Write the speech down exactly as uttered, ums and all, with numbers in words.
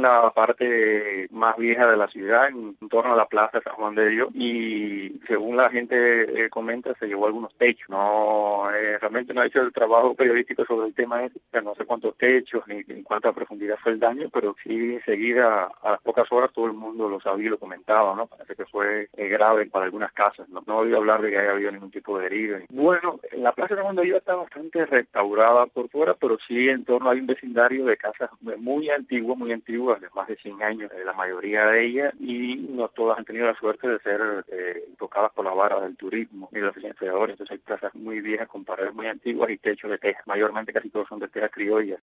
la parte más vieja de la ciudad, en, en torno a la plaza de San Juan de Dios, y según la gente eh, comenta, se llevó algunos techos. No, eh, realmente no ha hecho el trabajo periodístico sobre el tema ese, o sea, no sé cuántos techos ni en cuánta profundidad fue el daño, pero sí enseguida, a las pocas horas, todo el mundo lo sabía y lo comentaba, ¿no? Parece que fue eh, grave para algunas casas, no, no he oído hablar de que haya habido ningún tipo de herido. Bueno, la plaza de San Juan de Dios está bastante restaurada por fuera, pero sí en torno hay un vecindario de casas muy antiguas, muy antiguas, de más de cien años, eh, la mayoría de ellas, y no todas han tenido la suerte de ser eh, tocadas por la vara del turismo y de los financiadores. Entonces hay casas muy viejas con paredes muy antiguas y techos de teja, mayormente casi todos son de teja criolla.